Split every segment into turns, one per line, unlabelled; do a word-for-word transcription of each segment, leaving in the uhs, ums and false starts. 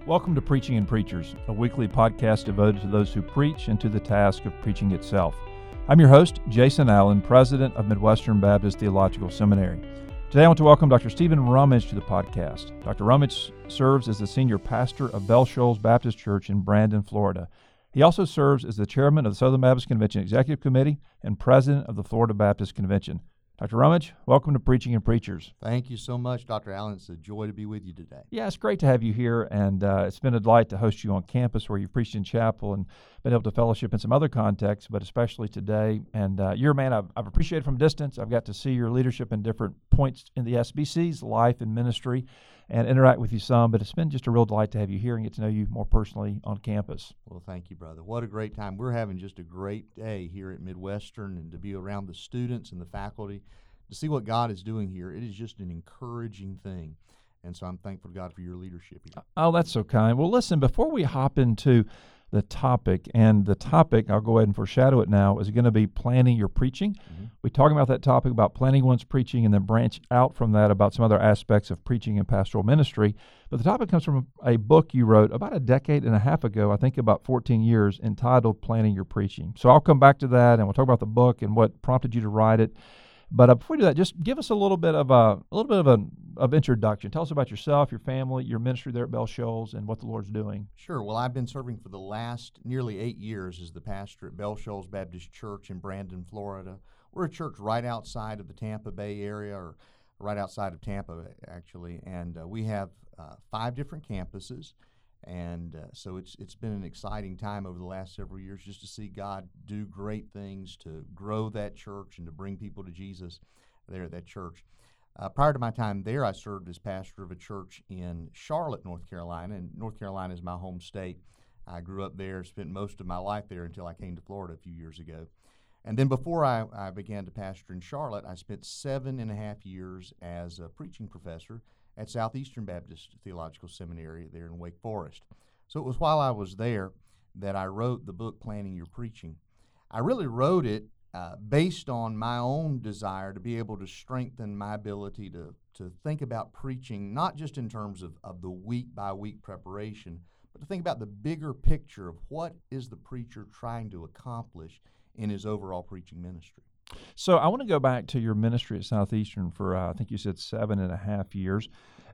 Welcome to Preaching and Preachers, a weekly podcast devoted to those who preach and to the task of preaching itself. I'm your host, Jason Allen, president of Midwestern Baptist Theological Seminary. Today I want to welcome Doctor Stephen Rummage to the podcast. Doctor Rummage serves as the senior pastor of Bell Shoals Baptist Church in Brandon, Florida. He also serves as the chairman of the Southern Baptist Convention Executive Committee and president of the Florida Baptist Convention. Doctor Rummage, welcome to Preaching and Preachers.
Thank you so much, Doctor Allen. It's a joy to be with you today.
Yeah, it's great to have you here, and uh, it's been a delight to host you on campus where you've preached in chapel and been able to fellowship in some other contexts, but especially today. And uh, you're a man I've, I've appreciated from a distance. I've got to see your leadership in different points in the S B C's life and ministry and interact with you some, but it's been just a real delight to have you here and get to know you more personally on campus.
Well, thank you, brother. What a great time. We're having just a great day here at Midwestern, and to be around the students and the faculty, to see what God is doing here. It is just an encouraging thing. And so I'm thankful to God for your leadership here.
Oh, that's so kind. Well, listen, before we hop into the topic, and the topic, I'll go ahead and foreshadow it now, is going to be planning your preaching. Mm-hmm. We talk about that topic about planning one's preaching and then branch out from that about some other aspects of preaching and pastoral ministry. But the topic comes from a book you wrote about a decade and a half ago, I think about fourteen years, entitled Planning Your Preaching. So I'll come back to that, and we'll talk about the book and what prompted you to write it. But uh, before we do that, just give us a little bit of a, a little bit of a of introduction. Tell us about yourself, your family, your ministry there at Bell Shoals, and what the Lord's doing.
Sure. Well, I've been serving for the last nearly eight years as the pastor at Bell Shoals Baptist Church in Brandon, Florida. We're a church right outside of the Tampa Bay area, or right outside of Tampa, actually, and uh, we have uh, five different campuses. And uh, so it's it's been an exciting time over the last several years just to see God do great things to grow that church and to bring people to Jesus there at that church. Uh, prior to my time there, I served as pastor of a church in Charlotte, North Carolina, and North Carolina is my home state. I grew up there, spent most of my life there until I came to Florida a few years ago. And then before I, I began to pastor in Charlotte, I spent seven and a half years as a preaching professor at Southeastern Baptist Theological Seminary there in Wake Forest. So it was while I was there that I wrote the book, Planning Your Preaching. I really wrote it uh, based on my own desire to be able to strengthen my ability to, to think about preaching, not just in terms of, of the week-by-week preparation, but to think about the bigger picture of what is the preacher trying to accomplish in his overall preaching ministry.
So I want to go back to your ministry at Southeastern for, uh, I think you said seven and a half years.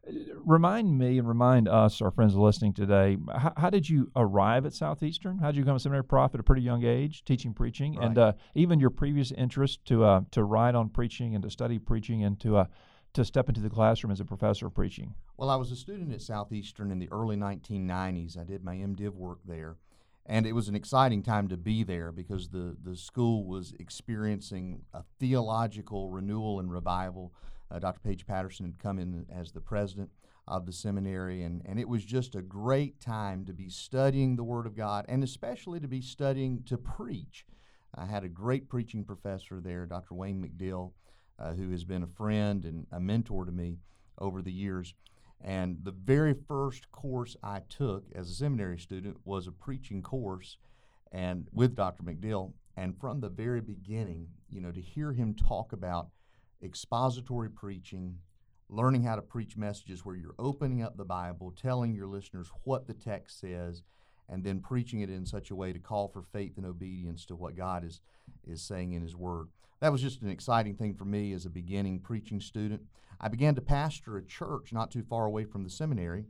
Remind me and remind us, our friends listening today, how, how did you arrive at Southeastern? How did you become a seminary prof at a pretty young age, teaching preaching?
Right.
And uh, even your previous interest to uh, to write on preaching and to study preaching and to uh, to step into the classroom as a professor of preaching?
Well, I was a student at Southeastern in the early nineteen nineties. I did my MDiv work there. And it was an exciting time to be there because the, the school was experiencing a theological renewal and revival. Uh, Doctor Paige Patterson had come in as the president of the seminary, and, and it was just a great time to be studying the Word of God, and especially to be studying to preach. I had a great preaching professor there, Doctor Wayne McDill, uh, who has been a friend and a mentor to me over the years. And the very first course I took as a seminary student was a preaching course and with Doctor McDill. And from the very beginning, you know, to hear him talk about expository preaching, learning how to preach messages where you're opening up the Bible, telling your listeners what the text says, and then preaching it in such a way to call for faith and obedience to what God is, is saying in His Word. That was just an exciting thing for me as a beginning preaching student. I began to pastor a church not too far away from the seminary,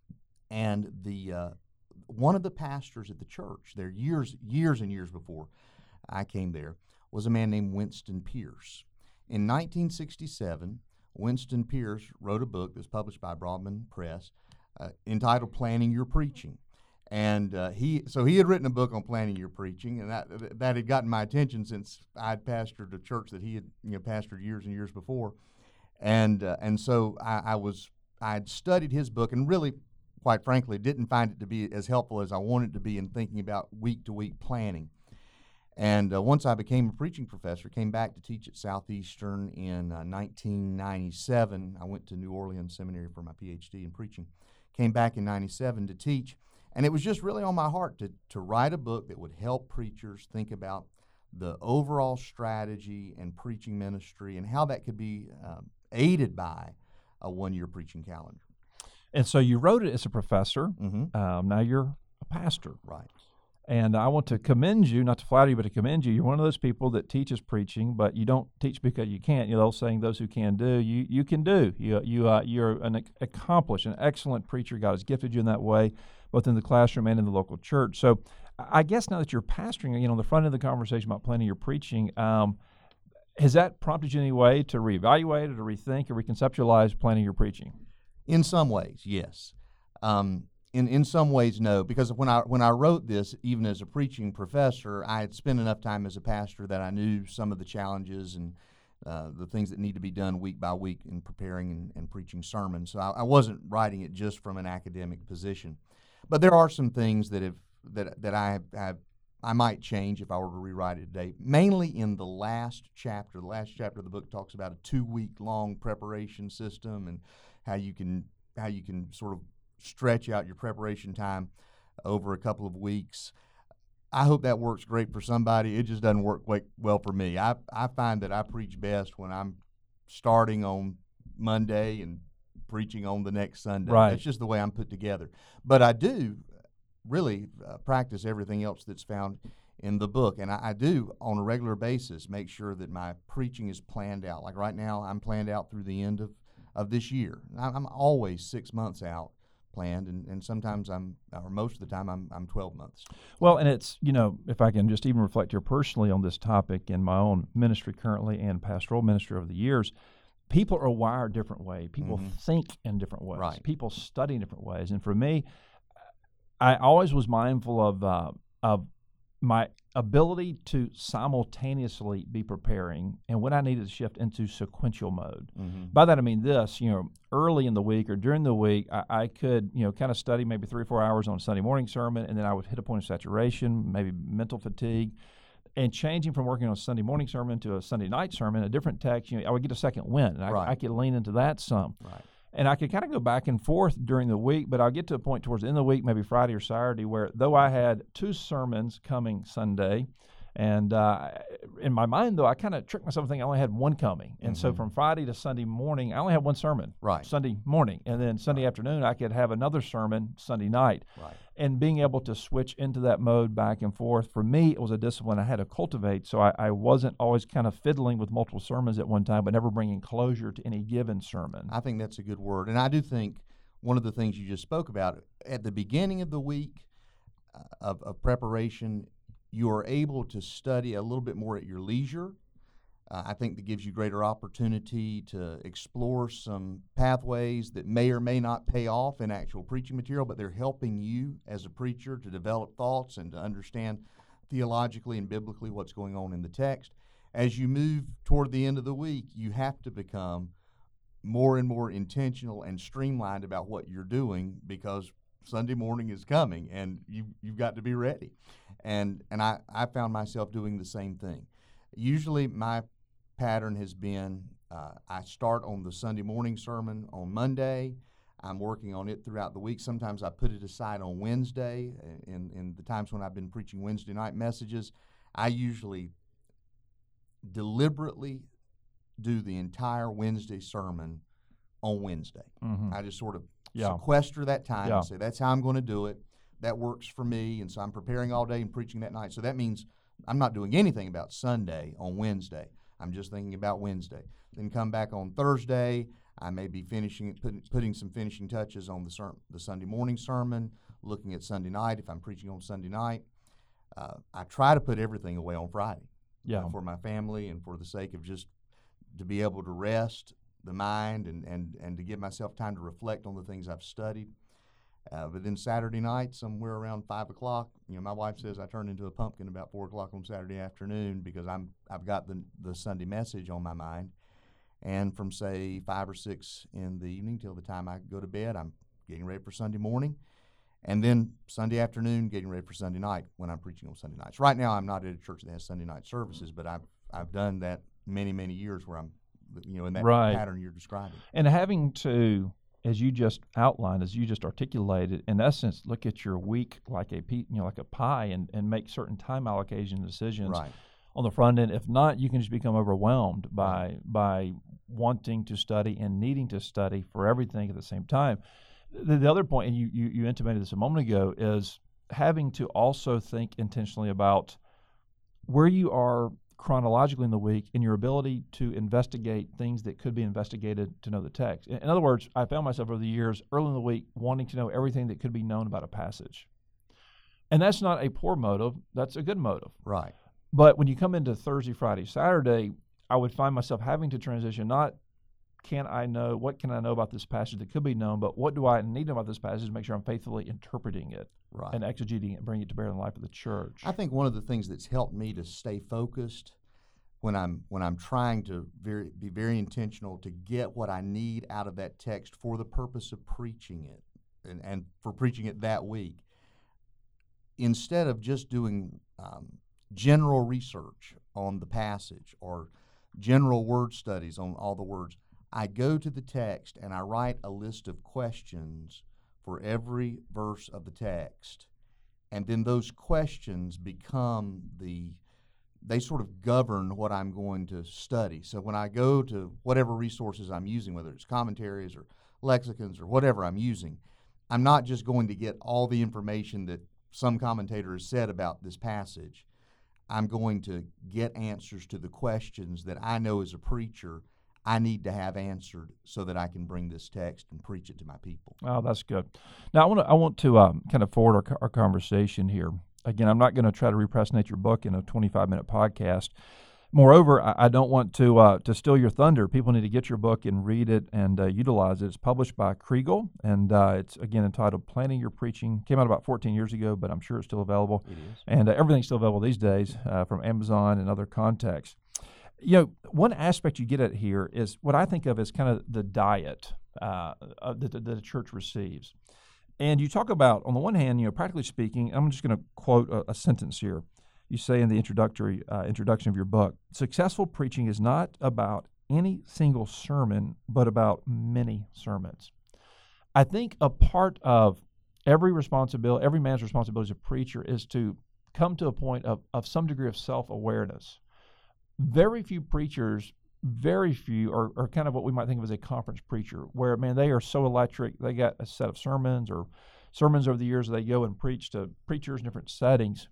and the uh, one of the pastors at the church there years, years and years before I came there was a man named Winston Pierce. In nineteen sixty-seven, Winston Pierce wrote a book that was published by Broadman Press uh, entitled Planning Your Preaching. And uh, he, so he had written a book on planning your preaching, and that that had gotten my attention since I'd pastored a church that he had, you know, pastored years and years before, and uh, and so I, I was I'd studied his book, and really, quite frankly, didn't find it to be as helpful as I wanted it to be in thinking about week to week planning. And uh, once I became a preaching professor, came back to teach at Southeastern in uh, nineteen ninety-seven. I went to New Orleans Seminary for my P H D in preaching. Came back in ninety-seven to teach. And it was just really on my heart to, to write a book that would help preachers think about the overall strategy and preaching ministry and how that could be um, aided by a one-year preaching calendar.
And so you wrote it as a professor.
Mm-hmm.
Um, now you're a pastor.
Right.
And I want to commend you, not to flatter you, but to commend you. You're one of those people that teaches preaching, but you don't teach because you can't. You know, saying those who can do, you you can do. You you uh, you're an accomplished, an excellent preacher. God has gifted you in that way, both in the classroom and in the local church. So, I guess now that you're pastoring, you know, on the front end of the conversation about planning your preaching, um, has that prompted you in any way to reevaluate or to rethink or reconceptualize planning your preaching?
In some ways, yes. Um, In in some ways, no, because when I when I wrote this, even as a preaching professor, I had spent enough time as a pastor that I knew some of the challenges and uh, the things that need to be done week by week in preparing and, and preaching sermons. So I, I wasn't writing it just from an academic position, but there are some things that have that that I have, have I might change if I were to rewrite it today. Mainly in the last chapter. The last chapter of the book talks about a two week long preparation system and how you can how you can sort of stretch out your preparation time over a couple of weeks. I hope that works great for somebody. It just doesn't work quite well for me. I, I find that I preach best when I'm starting on Monday and preaching on the next Sunday.
Right.
That's just the way I'm put together. But I do really uh, practice everything else that's found in the book. And I, I do, on a regular basis, make sure that my preaching is planned out. Like right now, I'm planned out through the end of, of this year. I'm always six months out planned, and, and sometimes I'm, or most of the time, I'm I'm twelve months.
Well, and it's, you know, if I can just even reflect here personally on this topic in my own ministry currently and pastoral ministry over the years, people are wired a different way. People
Mm-hmm.
think in different ways.
Right.
People study in different ways. And for me, I always was mindful of uh, of my ability to simultaneously be preparing and when I needed to shift into sequential mode.
Mm-hmm.
By that I mean this, you know, early in the week or during the week, I, I could, you know, kind of study maybe three or four hours on a Sunday morning sermon, and then I would hit a point of saturation, maybe mental fatigue, and changing from working on a Sunday morning sermon to a Sunday night sermon, a different text, you know, I would get a second wind, and I,
Right.
I could lean into that some.
Right.
And I could kind of go back and forth during the week, but I'll get to a point towards the end of the week, maybe Friday or Saturday, where though I had two sermons coming Sunday, and uh, in my mind, though, I kind of tricked myself thinking I only had one coming. And
Mm-hmm.
so from Friday to Sunday morning, I only had one sermon,
Right.
Sunday morning. And then Sunday
Right.
afternoon, I could have another sermon Sunday night.
Right.
And being able to switch into that mode back and forth, for me, it was a discipline I had to cultivate. So I, I wasn't always kind of fiddling with multiple sermons at one time, but never bringing closure to any given sermon.
I think that's a good word. And I do think one of the things you just spoke about, at the beginning of the week uh, of, of preparation, you are able to study a little bit more at your leisure. Uh, I think that gives you greater opportunity to explore some pathways that may or may not pay off in actual preaching material, but they're helping you as a preacher to develop thoughts and to understand theologically and biblically what's going on in the text. As you move toward the end of the week, you have to become more and more intentional and streamlined about what you're doing, because Sunday morning is coming and you, you've got to be ready. And and I, I found myself doing the same thing. Usually my pattern has been uh, I start on the Sunday morning sermon on Monday. I'm working on it throughout the week. Sometimes I put it aside on Wednesday. In, in the times when I've been preaching Wednesday night messages, I usually deliberately do the entire Wednesday sermon on Wednesday.
Mm-hmm.
I just sort of
Yeah.
sequester that time
Yeah.
and say, that's how I'm going to do it. That works for me. And so I'm preparing all day and preaching that night. So that means I'm not doing anything about Sunday on Wednesday. I'm just thinking about Wednesday. Then come back on Thursday. I may be finishing, putting, putting some finishing touches on the ser- the Sunday morning sermon, looking at Sunday night if I'm preaching on Sunday night. Uh, I try to put everything away on Friday
Yeah.
uh, for my family and for the sake of just to be able to rest the mind and, and, and to give myself time to reflect on the things I've studied. Uh, but then Saturday night, somewhere around five o'clock, you know, my wife says I turn into a pumpkin about four o'clock on Saturday afternoon because I'm I've got the the Sunday message on my mind, and from say five or six in the evening till the time I go to bed, I'm getting ready for Sunday morning, and then Sunday afternoon, getting ready for Sunday night when I'm preaching on Sunday nights. Right now, I'm not at a church that has Sunday night services, but I've I've done that many many years where I'm, you know, in that
Right.
pattern you're describing.
And having to, as you just outlined, as you just articulated, in essence, look at your week like a pe- you know like a pie, and, and make certain time allocation decisions
Right.
on the front end. If not, you can just become overwhelmed by by wanting to study and needing to study for everything at the same time. The, the other point, and you, you you intimated this a moment ago, is having to also think intentionally about where you are chronologically in the week and your ability to investigate things that could be investigated to know the text. In, in other words, I found myself over the years, early in the week, wanting to know everything that could be known about a passage. And that's not a poor motive. That's a good motive.
Right.
But when you come into Thursday, Friday, Saturday, I would find myself having to transition, not can I know, what can I know about this passage that could be known, but what do I need to know about this passage to make sure I'm faithfully interpreting it
Right.
and exegeting it and bringing it to bear in the life of the church.
I think one of the things that's helped me to stay focused when I'm when I'm trying to very, be very intentional to get what I need out of that text for the purpose of preaching it and, and for preaching it that week, instead of just doing um, general research on the passage or general word studies on all the words, I go to the text and I write a list of questions for every verse of the text. And then those questions become the, they sort of govern what I'm going to study. So when I go to whatever resources I'm using, whether it's commentaries or lexicons or whatever I'm using, I'm not just going to get all the information that some commentator has said about this passage. I'm going to get answers to the questions that I know as a preacher I need to have answered so that I can bring this text and preach it to my people.
Oh, that's good. Now, I want to I want to um, kind of forward our, our conversation here. Again, I'm not going to try to represent your book in a twenty-five minute podcast. Moreover, I, I don't want to uh, to steal your thunder. People need to get your book and read it and uh, utilize it. It's published by Kriegel, and uh, it's, again, entitled Planning Your Preaching. Came out about fourteen years ago, but I'm sure it's still available.
It is.
And uh, everything's still available these days uh, from Amazon and other contexts. You know, one aspect you get at here is what I think of as kind of the diet uh, uh, that, that the church receives. And you talk about, on the one hand, you know, practically speaking, I'm just going to quote a, a sentence here. You say in the introductory uh, introduction of your book, successful preaching is not about any single sermon, but about many sermons. I think a part of every responsibility, every man's responsibility as a preacher is to come to a point of, of some degree of self-awareness. Very few preachers, very few are, are kind of what we might think of as a conference preacher, where, man, they are so electric. They got a set of sermons or sermons over the years they go and preach to preachers in different settings.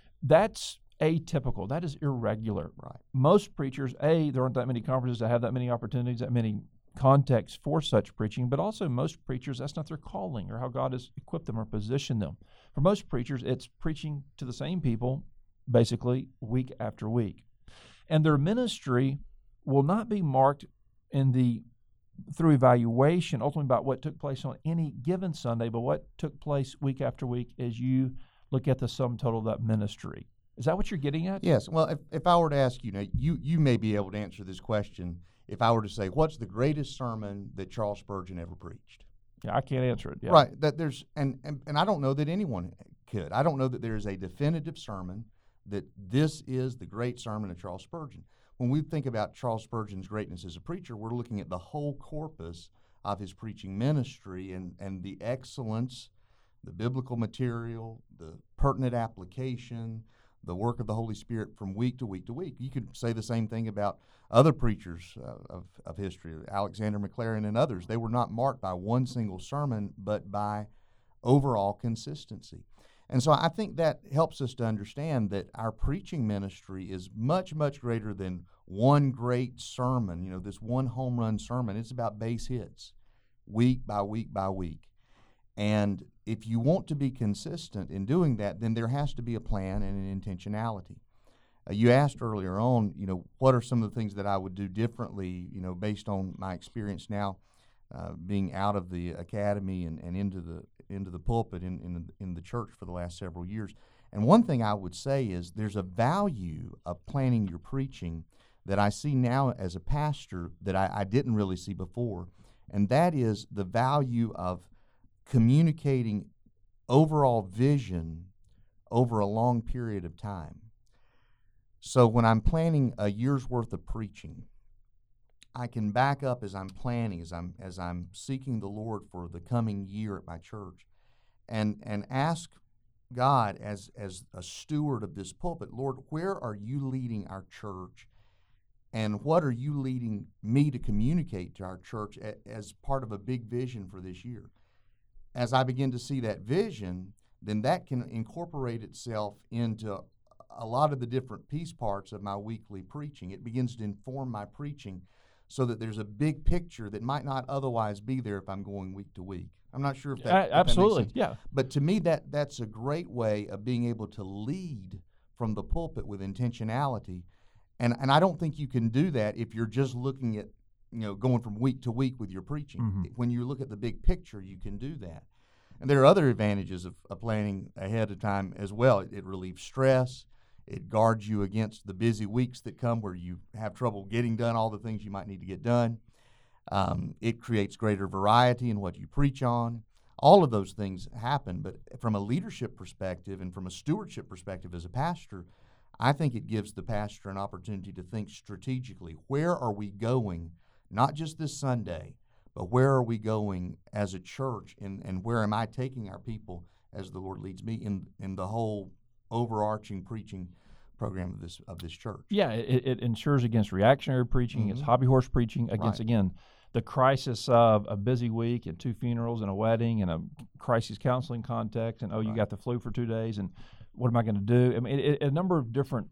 That's atypical. That is irregular.
Right.
Most preachers, A, there aren't that many conferences that have that many opportunities, that many contexts for such preaching, but also most preachers, that's not their calling or how God has equipped them or positioned them. For most preachers, it's preaching to the same people, basically, week after week. And their ministry will not be marked in the through evaluation, ultimately about what took place on any given Sunday, but what took place week after week as you look at the sum total of that ministry. Is that what you're getting at?
Yes. Well, if, if I were to ask you, now, you, you may be able to answer this question if I were to say, what's the greatest sermon that Charles Spurgeon ever preached?
Yeah, I can't answer it. Yeah.
Right. That there's and, and, and I don't know that anyone could. I don't know that there is a definitive sermon that this is the great sermon of Charles Spurgeon. When we think about Charles Spurgeon's greatness as a preacher, we're looking at the whole corpus of his preaching ministry and, and the excellence, the biblical material, the pertinent application, the work of the Holy Spirit from week to week to week. You could say the same thing about other preachers uh, of, of history, Alexander Maclaren and others. They were not marked by one single sermon, but by overall consistency. And so I think that helps us to understand that our preaching ministry is much, much greater than one great sermon, you know, this one home run sermon. It's about base hits, week by week by week. And if you want to be consistent in doing that, then there has to be a plan and an intentionality. Uh, you asked earlier on, you know, what are some of the things that I would do differently, you know, based on my experience now, uh, being out of the academy and, and into the into the pulpit in, in, the, in the church for the last several years. And one thing I would say is there's a value of planning your preaching that I see now as a pastor that I, I didn't really see before, and that is the value of communicating overall vision over a long period of time. So when I'm planning a year's worth of preaching, I can back up as I'm planning, as I'm as I'm seeking the Lord for the coming year at my church, and and ask God as as a steward of this pulpit, Lord, where are you leading our church, and what are you leading me to communicate to our church a, as part of a big vision for this year? as I begin to see that vision, then that can incorporate itself into a lot of the different piece parts of my weekly preaching. It begins to inform my preaching so that there's a big picture that might not otherwise be there if I'm going week to week. I'm not sure if that,
Uh,
if that
absolutely,
makes sense.
yeah.
But to me, that that's a great way of being able to lead from the pulpit with intentionality. And and I don't think you can do that if you're just looking at, you know, going from week to week with your preaching.
Mm-hmm.
When you look at the big picture, you can do that. And there are other advantages of, of planning ahead of time as well. It, it relieves stress. It guards you against the busy weeks that come where you have trouble getting done all the things you might need to get done. Um, it creates greater variety in what you preach on. All of those things happen, but from a leadership perspective and from a stewardship perspective as a pastor, I think it gives the pastor an opportunity to think strategically. Where are we going, not just this Sunday, but where are we going as a church, and, and where am I taking our people as the Lord leads me in, in the whole overarching preaching program of this of this church?
Yeah, it, it ensures against reactionary preaching,
Mhm.
against hobby horse preaching, against,
Right.
again, the crisis of a busy week and two funerals and a wedding and a crisis counseling context, and, oh, you
Right.
got the flu for two days, and what am I going to do? I mean, it, it, a number of different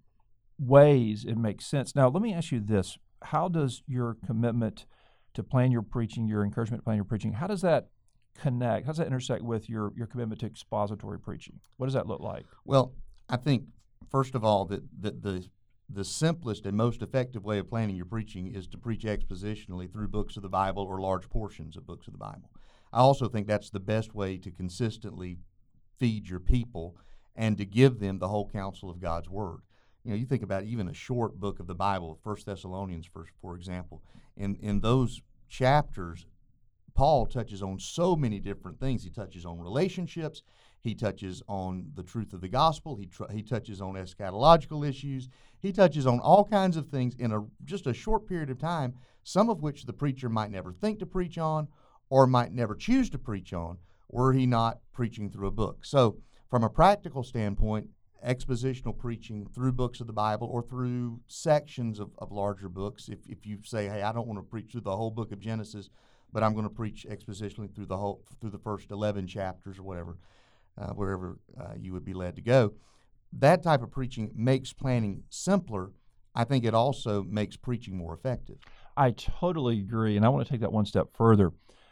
ways it makes sense. Now, let me ask you this. How does your commitment to plan your preaching, your encouragement to plan your preaching, how does that connect? How does that intersect with your, your commitment to expository preaching? What does that look like?
Well, I think, first of all, that, that the the simplest and most effective way of planning your preaching is to preach expositionally through books of the Bible or large portions of books of the Bible. I also think that's the best way to consistently feed your people and to give them the whole counsel of God's Word. You know, you think about even a short book of the Bible, First Thessalonians, for, for example. In, in those chapters, Paul touches on so many different things. He touches on relationships. He touches on the truth of the gospel. He tr- he touches on eschatological issues. He touches on all kinds of things in a just a short period of time, some of which the preacher might never think to preach on or might never choose to preach on were he not preaching through a book. So from a practical standpoint, expositional preaching through books of the Bible or through sections of, of larger books, if, if you say, hey, I don't want to preach through the whole book of Genesis, but I'm going to preach expositionally through the whole through the first eleven chapters or whatever, uh, wherever uh, you would be led to go. That type of preaching makes planning simpler. I think it also makes preaching more effective.
I totally agree, and I want to take that one step further.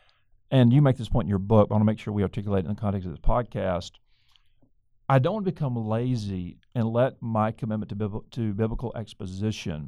And you make this point in your book, but I want to make sure we articulate it in the context of this podcast. I don't want to become lazy and let my commitment to, bibl- to biblical exposition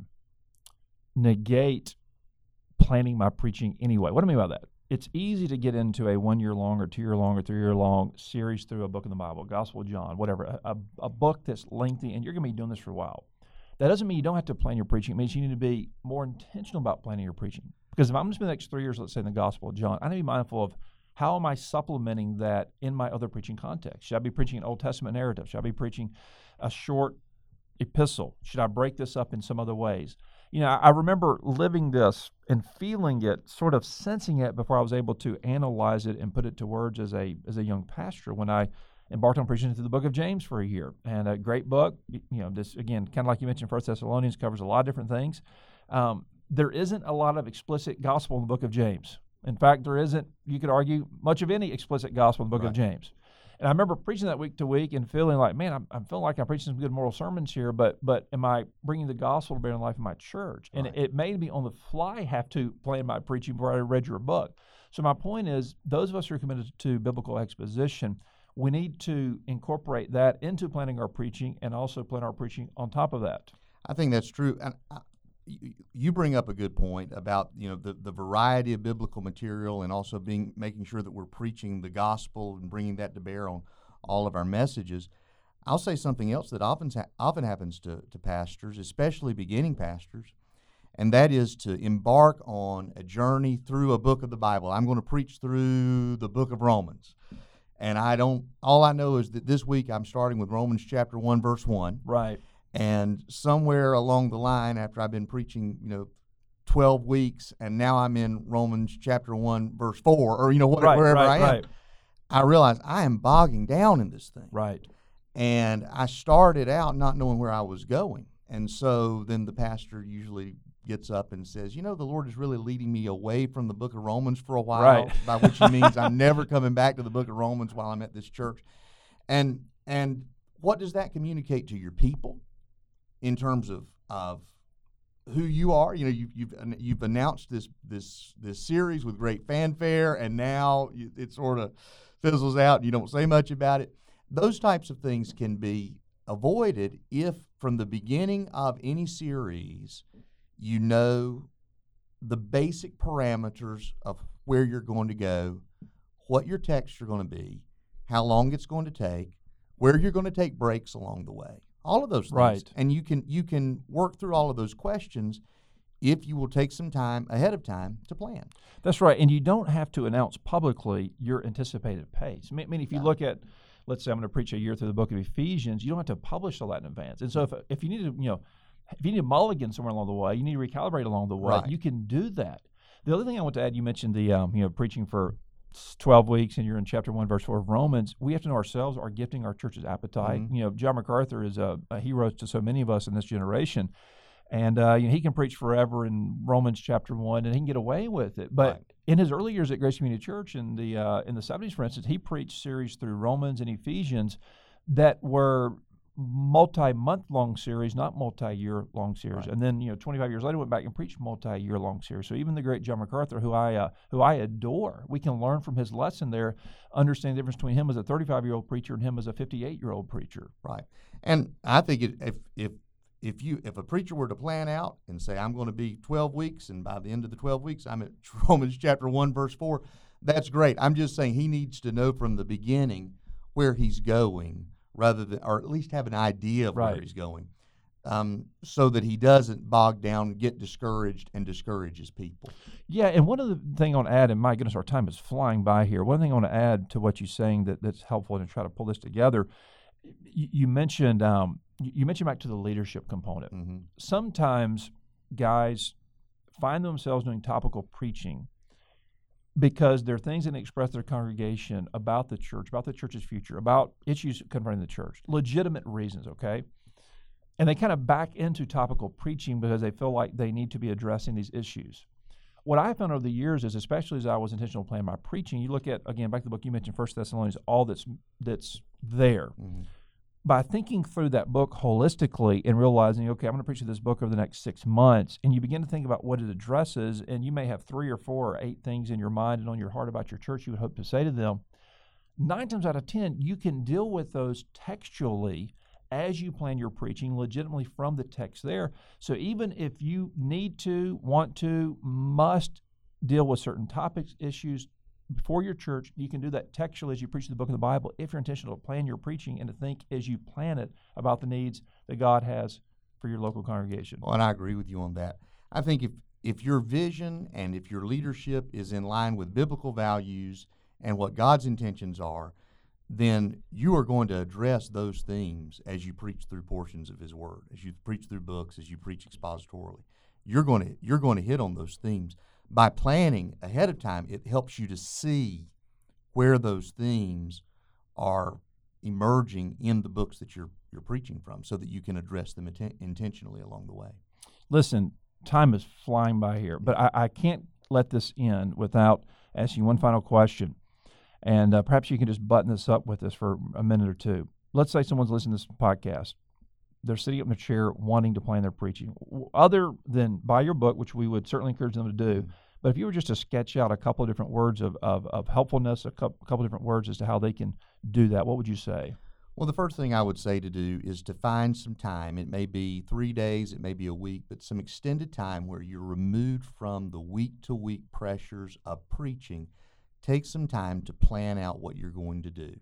negate planning my preaching anyway. What do I mean by that? It's easy to get into a one-year-long or two-year-long or three-year-long series through a book in the Bible, Gospel of John, whatever, a, a, a book that's lengthy, and you're going to be doing this for a while. That doesn't mean you don't have to plan your preaching. It means you need to be more intentional about planning your preaching. Because if I'm going to spend the next three years, let's say, in the Gospel of John, I need to be mindful of how am I supplementing that in my other preaching context. Should I be preaching an Old Testament narrative? Should I be preaching a short epistle? Should I break this up in some other ways? You know, I remember living this and feeling it, sort of sensing it before I was able to analyze it and put it to words as a as a young pastor when I embarked on preaching through the book of James for a year. And a great book, you know, this, again, kind of like you mentioned, First Thessalonians covers a lot of different things. Um, there isn't a lot of explicit gospel in the book of James. In fact, there isn't, you could argue, much of any explicit gospel in the book
Right.
of James. And I remember preaching that week to week and feeling like, man, I'm, I'm feeling like I'm preaching some good moral sermons here, but but am I bringing the gospel to bear in the life of my church? And
Right.
it, it made me on the fly have to plan my preaching before I read your book. So my point is, those of us who are committed to biblical exposition, we need to incorporate that into planning our preaching and also plan our preaching on top of that.
I think that's true. And I, you- you bring up a good point about, you know, the, the variety of biblical material and also being making sure that we're preaching the gospel and bringing that to bear on all of our messages. I'll say something else that often ha- often happens to, to pastors, especially beginning pastors, and that is to embark on a journey through a book of the Bible. I'm going to preach through the book of Romans. And I don't, all I know is that this week I'm starting with Romans chapter one, verse one.
Right.
And somewhere along the line, after I've been preaching, you know, twelve weeks, and now I'm in Romans chapter one, verse four, or, you know, what,
Right,
wherever
right,
I am,
right.
I realize I am bogging down in this thing.
Right.
And I started out not knowing where I was going. And so then the pastor usually gets up and says, you know, the Lord is really leading me away from the book of Romans for a while,
Right.
by which he means I'm never coming back to the book of Romans while I'm at this church. And and what does that communicate to your people in terms of of who you are? You know, you, you've you've announced this this this series with great fanfare, and now you, it sort of fizzles out, and you don't say much about it. Those types of things can be avoided if, from the beginning of any series, you know the basic parameters of where you're going to go, what your texts are going to be, how long it's going to take, where you're going to take breaks along the way, all of those things.
Right.
And you can you can work through all of those questions if you will take some time ahead of time to plan.
That's right. And you don't have to announce publicly your anticipated pace. I mean, I mean if you
No.
look at, let's say I'm going to preach a year through the book of Ephesians, you don't have to publish all that in advance. And so if if you need to, you know, if you need to mulligan somewhere along the way, you need to recalibrate along the way,
Right.
you can do that. The other thing I want to add, you mentioned the, um, you know, preaching for twelve weeks, and you're in chapter one, verse four of Romans. We have to know ourselves, our gifting, our church's appetite.
Mhm.
You know, John MacArthur is a, a hero to so many of us in this generation. And uh, you know, he can preach forever in Romans chapter one, and he can get away with it. But
Right.
in his early years at Grace Community Church in the uh, in the seventies, for instance, he preached series through Romans and Ephesians that were multi-month long series, not multi-year long series.
Right.
And then, you know, twenty-five years later, went back and preached multi-year long series. So even the great John MacArthur, who I uh, who I adore, we can learn from his lesson there, understand the difference between him as a thirty-five-year-old preacher and him as a fifty-eight-year-old preacher.
Right. And I think it, if if if you if a preacher were to plan out and say, I'm going to be twelve weeks, and by the end of the twelve weeks I'm at Romans chapter one, verse four, that's great. I'm just saying he needs to know from the beginning where he's going, rather than, or at least have an idea of
Right.
where he's going, um, so that he doesn't bog down, get discouraged, and discourages people.
Yeah, and one other thing I want to add, and my goodness, our time is flying by here. One thing I want to add to what you're saying that, that's helpful to try to pull this together, you, you mentioned um, you you mentioned back to the leadership component.
Mm-hmm.
Sometimes guys find themselves doing topical preaching because there are things that express their congregation about the church, about the church's future, about issues confronting the church, legitimate reasons, okay? And they kind of back into topical preaching because they feel like they need to be addressing these issues. What I found over the years is, especially as I was intentional planning my preaching, you look at, again, back to the book you mentioned, First Thessalonians, all that's that's there.
Mm-hmm.
By thinking through that book holistically and realizing, okay, I'm going to preach through this book over the next six months, and you begin to think about what it addresses, and you may have three or four or eight things in your mind and on your heart about your church you would hope to say to them. Nine times out of ten, you can deal with those textually as you plan your preaching, legitimately from the text there. So even if you need to, want to, must deal with certain topics, issues, for your church, you can do that textually as you preach the book of the Bible if you're intentional to plan your preaching and to think as you plan it about the needs that God has for your local congregation.
Well, and I agree with you on that. I think if if your vision and if your leadership is in line with biblical values and what God's intentions are, then you are going to address those themes as you preach through portions of His Word, as you preach through books, as you preach expositorily. You're going to you're going to hit on those themes. By planning ahead of time, it helps you to see where those themes are emerging in the books that you're you're preaching from, so that you can address them inten- intentionally along the way.
Listen, time is flying by here, but I, I can't let this end without asking one final question. And uh, perhaps you can just button this up with us for a minute or two. Let's say someone's listening to this podcast. They're sitting up in a chair wanting to plan their preaching. Other than buy your book, which we would certainly encourage them to do, mm-hmm. but if you were just to sketch out a couple of different words of, of, of helpfulness, a couple, couple of different words as to how they can do that, what would you say?
Well, the first thing I would say to do is to find some time. It may be three days, it may be a week, but some extended time where you're removed from the week-to-week pressures of preaching. Take some time to plan out what you're going to do.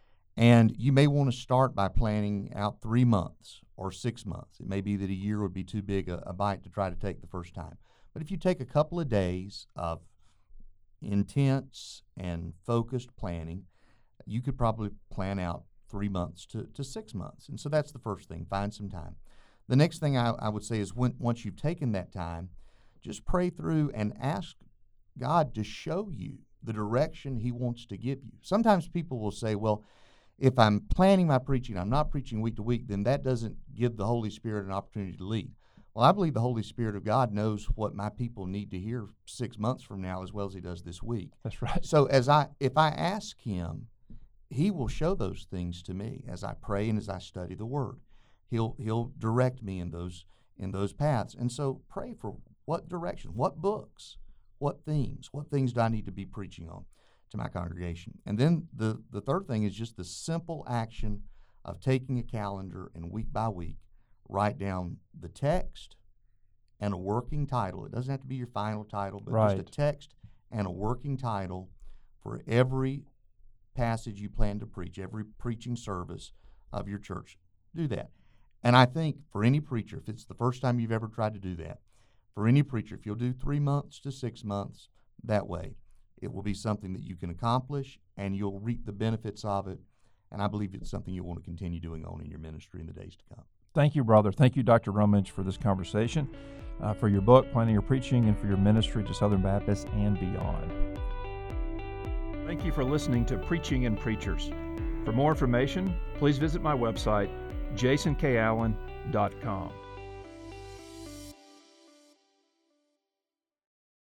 And you may want to start by planning out three months or six months. It may be that a year would be too big a, a bite to try to take the first time. But if you take a couple of days of intense and focused planning, you could probably plan out three months to, to six months. And so that's the first thing, find some time. The next thing I, I would say is when once you've taken that time, just pray through and ask God to show you the direction He wants to give you. Sometimes people will say, well, if I'm planning my preaching, I'm not preaching week to week, then that doesn't give the Holy Spirit an opportunity to lead. Well, I believe the Holy Spirit of God knows what my people need to hear six months from now as well as he does this week.
That's right.
So as I, if I ask him, he will show those things to me as I pray and as I study the Word. He'll he'll direct me in those in those paths. And so pray for what direction, what books, what themes, what things do I need to be preaching on to my congregation. And then the, the third thing is just the simple action of taking a calendar and week by week, write down the text and a working title. It doesn't have to be your final title, but
Right.
just a text and a working title for every passage you plan to preach, every preaching service of your church. Do that. And I think for any preacher, if it's the first time you've ever tried to do that, for any preacher, if you'll do three months to six months that way, it will be something that you can accomplish and you'll reap the benefits of it. And I believe it's something you'll want to continue doing on in your ministry in the days to come.
Thank you, brother. Thank you, Doctor Rummage, for this conversation, uh, for your book, Planning Your Preaching, and for your ministry to Southern Baptists and beyond. Thank you for listening to Preaching and Preachers. For more information, please visit my website, jason k allen dot com.